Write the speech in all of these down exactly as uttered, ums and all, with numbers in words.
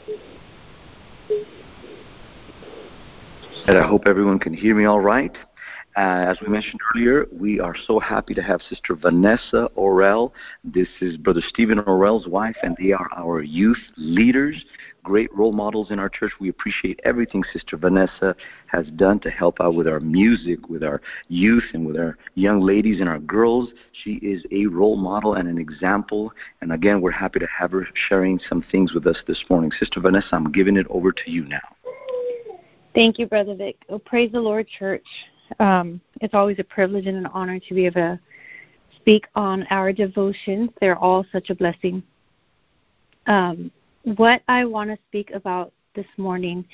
And I hope everyone can hear me all right. Uh, as we mentioned earlier, we are so happy to have Sister Vanessa Orell. This is Brother Stephen Orell's wife, and they are our youth leaders, great role models in our church. We appreciate everything Sister Vanessa has done to help out with our music, with our youth, and with our young ladies and our girls. She is a role model and an example. And again, we're happy to have her sharing some things with us this morning. Sister Vanessa, I'm giving it over to you now. Thank you, Brother Vic. Oh, praise the Lord, church. Um, it's always a privilege and an honor to be able to speak on our devotions. They're all such a blessing. Um, what I want to speak about this morning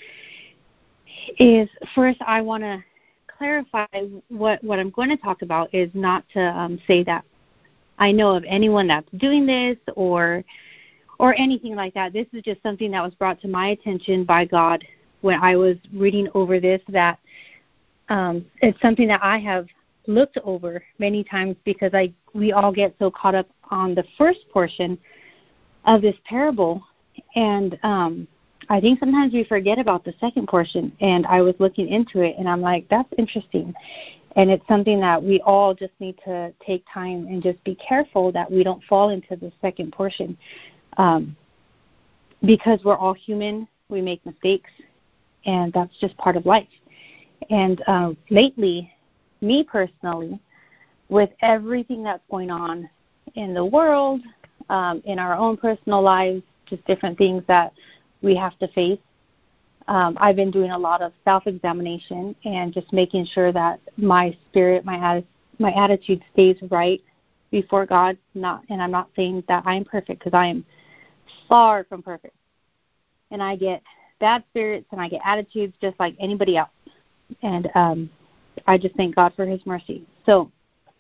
is, first, I want to clarify what, what I'm going to talk about is not to um, say that I know of anyone that's doing this or or anything like that. This is just something that was brought to my attention by God when I was reading over this, that Um, it's something that I have looked over many times because I we all get so caught up on the first portion of this parable, and um, I think sometimes we forget about the second portion. And I was looking into it, and I'm like, that's interesting, and it's something that we all just need to take time and just be careful that we don't fall into the second portion, um, because we're all human, we make mistakes, and that's just part of life. And uh, lately, me personally, with everything that's going on in the world, um, in our own personal lives, just different things that we have to face, um, I've been doing a lot of self-examination and just making sure that my spirit, my atti- my attitude stays right before God. Not, and I'm not saying that I'm perfect, because I am far from perfect. And I get bad spirits and I get attitudes just like anybody else. And um, I just thank God for his mercy. So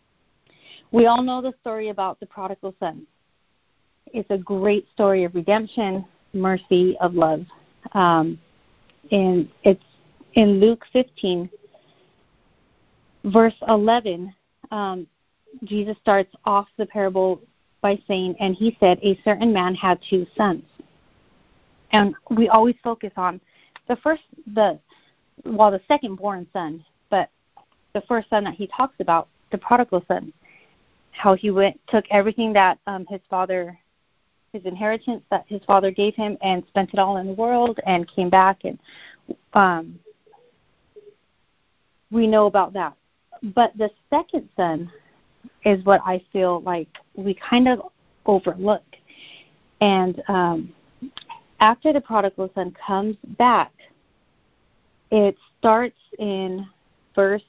we all know the story about the prodigal son. It's a great story of redemption, mercy, of love. Um, and it's in Luke fifteen, verse eleven, um, Jesus starts off the parable by saying, and he said, a certain man had two sons. And we always focus on the first, the well, the second-born son, but the first son that he talks about, the prodigal son, how he went, took everything that um, his father, his inheritance that his father gave him, and spent it all in the world, and came back, and um, we know about that. But the second son is what I feel like we kind of overlook. And um, after the prodigal son comes back, it starts in verse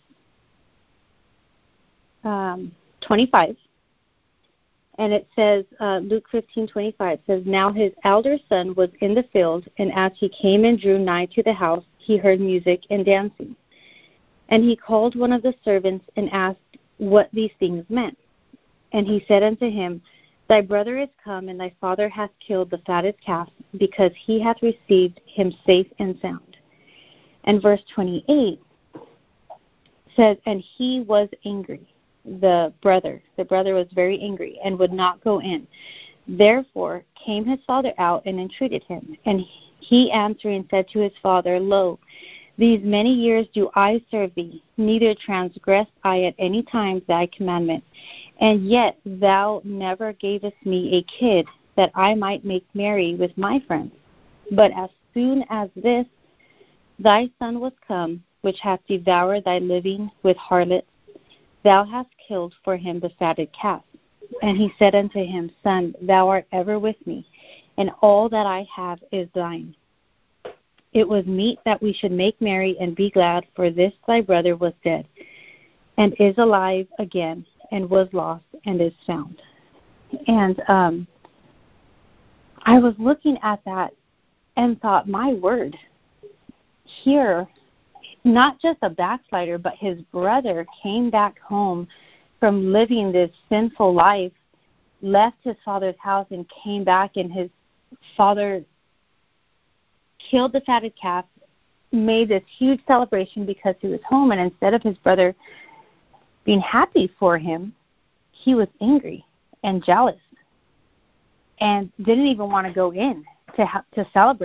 um, twenty-five, and it says, uh, Luke fifteen twenty-five says, now his elder son was in the field, and as he came and drew nigh to the house, he heard music and dancing. And he called one of the servants and asked what these things meant. And he said unto him, thy brother is come, and thy father hath killed the fatted calf, because he hath received him safe and sound. And verse twenty-eight says, and he was angry, the brother. The brother was very angry and would not go in. Therefore came his father out and entreated him. And he answering said to his father, lo, these many years do I serve thee, neither transgressed I at any time thy commandment. And yet thou never gavest me a kid, that I might make merry with my friends. But as soon as this thy son was come, which hath devoured thy living with harlots, thou hast killed for him the fatted calf. And he said unto him, son, thou art ever with me, and all that I have is thine. It was meet that we should make merry and be glad, for this thy brother was dead, and is alive again, and was lost, and is found. And um, I was looking at that and thought, my word, here, not just a backslider, but his brother came back home from living this sinful life, left his father's house, and came back, and his father killed the fatted calf, made this huge celebration because he was home, and instead of his brother being happy for him, he was angry and jealous and didn't even want to go in to ha- to celebrate.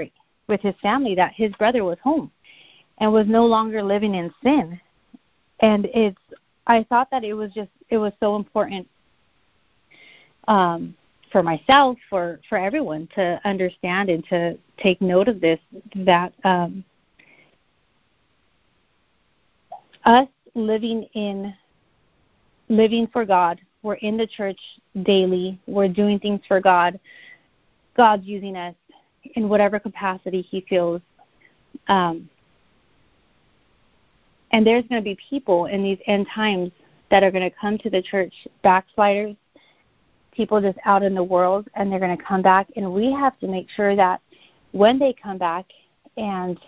with his family that his brother was home and was no longer living in sin. And it's, I thought that it was just, it was so important um, for myself, for, for everyone to understand and to take note of this, that um, us living in, living for God, we're in the church daily, we're doing things for God, God's using us in whatever capacity he feels. Um, and there's going to be people in these end times that are going to come to the church, backsliders, people just out in the world, and they're going to come back. And we have to make sure that when they come back, and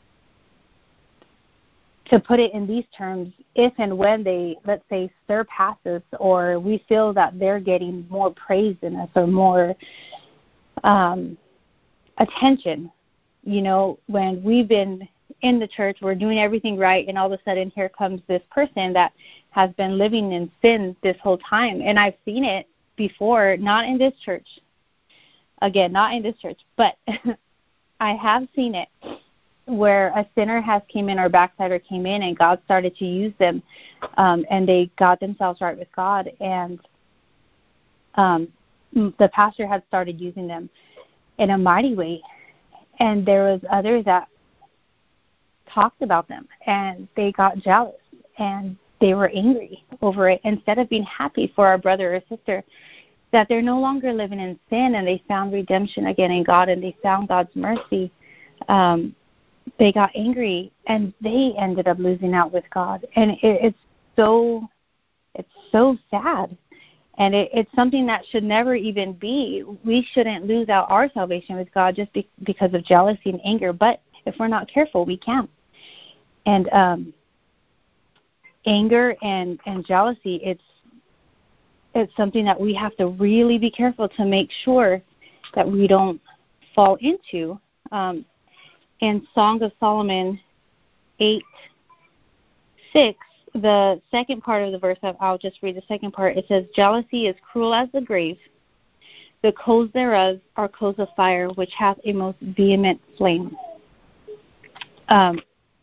to put it in these terms, if and when they, let's say, surpass us, or we feel that they're getting more praise than us or more um, attention, you know, when we've been in the church, we're doing everything right, and all of a sudden here comes this person that has been living in sin this whole time. And I've seen it before, not in this church. Again, not in this church, but I have seen it where a sinner has came in or a backslider came in, and God started to use them, um, and they got themselves right with God, and um, the pastor had started using them in a mighty way. And there was others that talked about them, and they got jealous, and they were angry over it, instead of being happy for our brother or sister that they're no longer living in sin, and they found redemption again in God, and they found God's mercy. Um, they got angry, and they ended up losing out with God. And it, it's so, it's so sad. And it, it's something that should never even be. We shouldn't lose out our salvation with God just be, because of jealousy and anger. But if we're not careful, we can. And um, anger and, and jealousy, it's it's something that we have to really be careful to make sure that we don't fall into. Um, in Song of Solomon eight six, the second part of the verse, I'll just read the second part. It says, jealousy is cruel as the grave. The coals thereof are coals of fire, which hath a most vehement flame. Um,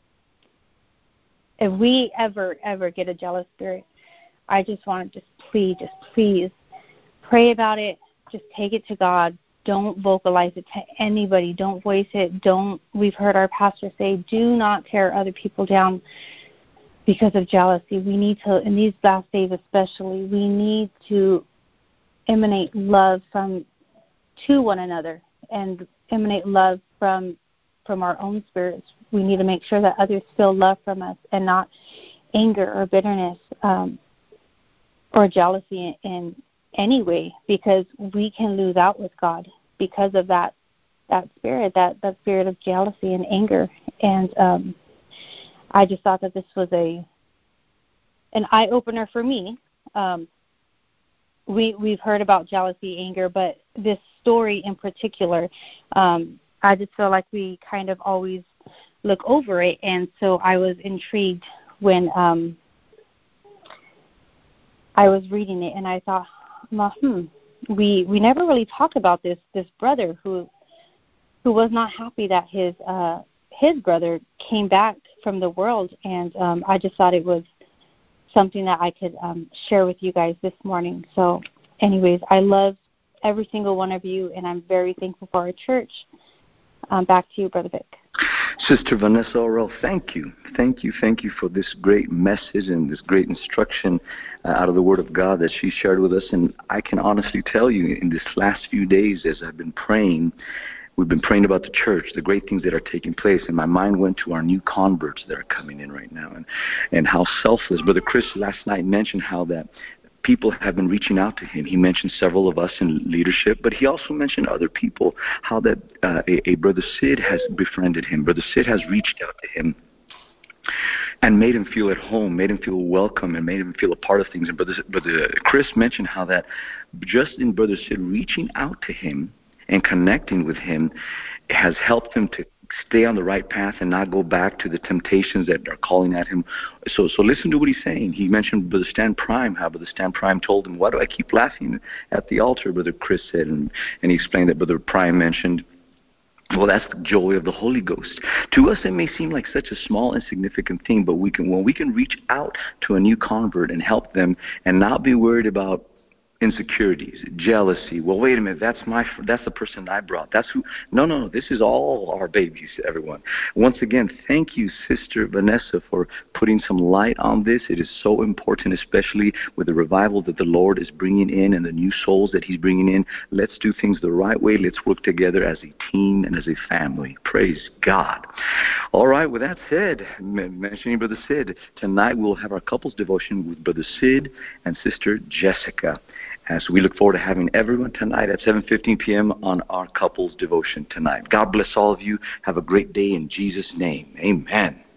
if we ever, ever get a jealous spirit, I just want to just please, just please pray about it. Just take it to God. Don't vocalize it to anybody. Don't voice it. Don't, we've heard our pastor say, do not tear other people down because of jealousy. We need to, in these last days especially, we need to emanate love from to one another and emanate love from from our own spirits. We need to make sure that others feel love from us and not anger or bitterness um, or jealousy in, in any way, because we can lose out with God because of that that spirit, that, that spirit of jealousy and anger. And um, I just thought that this was a an eye-opener for me. Um, we, we've heard about jealousy, anger, but this story in particular, um, I just feel like we kind of always look over it. And so I was intrigued when um, I was reading it, and I thought, well, hmm, we we never really talk about this this brother who who was not happy that his uh, his brother came back from the world, and um, I just thought it was something that I could um, share with you guys this morning. So, anyways, I love every single one of you, and I'm very thankful for our church. Um, back to you, Brother Vic. Sister Vanessa Orrell, thank you. Thank you, thank you for this great message and this great instruction uh, out of the Word of God that she shared with us. And I can honestly tell you, in these last few days as I've been praying, we've been praying about the church, the great things that are taking place, and my mind went to our new converts that are coming in right now, and, and how selfless. Brother Chris last night mentioned how that people have been reaching out to him. He mentioned several of us in leadership, but he also mentioned other people, how that uh, a, a Brother Sid has befriended him. Brother Sid has reached out to him and made him feel at home, made him feel welcome, and made him feel a part of things. And Brother, Brother Chris mentioned how that just in Brother Sid reaching out to him and connecting with him has helped him to stay on the right path and not go back to the temptations that are calling at him. So so listen to what he's saying. He mentioned Brother Stan Prime, how Brother Stan Prime told him, why do I keep laughing at the altar, Brother Chris said. And, and he explained that Brother Prime mentioned Well, that's the joy of the Holy Ghost. To us, it may seem like such a small, insignificant thing, but we can, when we can reach out to a new convert and help them and not be worried about insecurities, jealousy. Well, wait a minute, that's my, that's the person I brought. That's who. No, no, no. This is all our babies, everyone. Once again, thank you, Sister Vanessa, for putting some light on this. It is so important, especially with the revival that the Lord is bringing in and the new souls that He's bringing in. Let's do things the right way. Let's work together as a team and as a family. Praise God. All right. With that said, mentioning Brother Sid, tonight we'll have our couples devotion with Brother Sid and Sister Jessica. And so we look forward to having everyone tonight at seven fifteen p.m. on our couples devotion tonight. God bless all of you. Have a great day in Jesus' name. Amen.